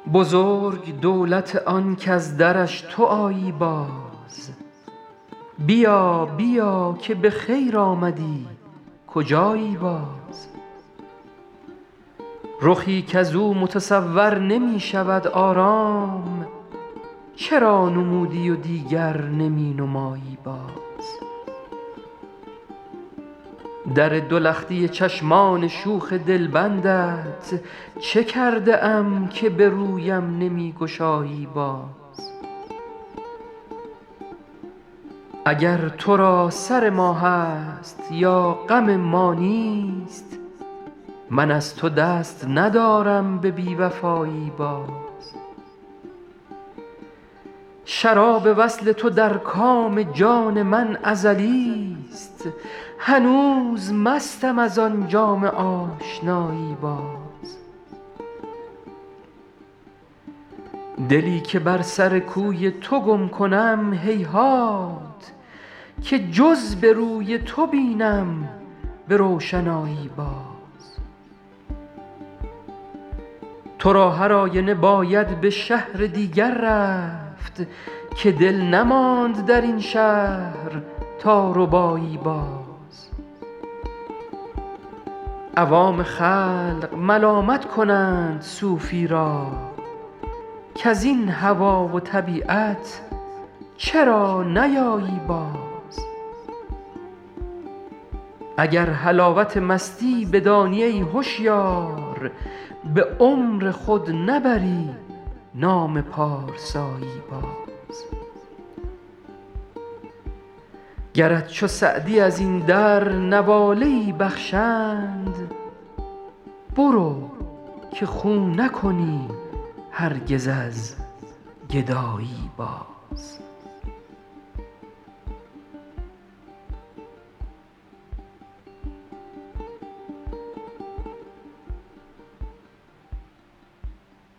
بزرگ دولت آن کز درش تو آیی باز. بیا بیا که به خیر آمدی کجایی باز. رخی کز او متصور نمی شود آرام، چرا نمودی و دیگر نمی نمایی باز. در دو لختی چشمان شوخ دلبندت چه کرده ام که به رویم نمی گشایی باز. اگر تو را سر ما هست یا غم ما نیست، من از تو دست ندارم به بی وفایی باز. شراب وصل تو در کام جان من ازلیست، هنوز مستم از آن جام آشنایی باز. دلی که بر سر کوی تو گم کنم هیهات، که جز به روی تو بینم به روشنایی باز. تو را هر آینه باید به شهر دیگر رفت، که دل نماند در این شهر تا ربایی باز. عوام خلق ملامت کنند صوفی را، کز این هوا و طبیعت چرا نیایی باز. اگر حلاوت مستی بدانی ای هشیار، به عمر خود نبری نام پارسایی باز. گرت چو سعدی از این در نواله ای بخشند، برو که خو نکنی هرگز از گدایی باز.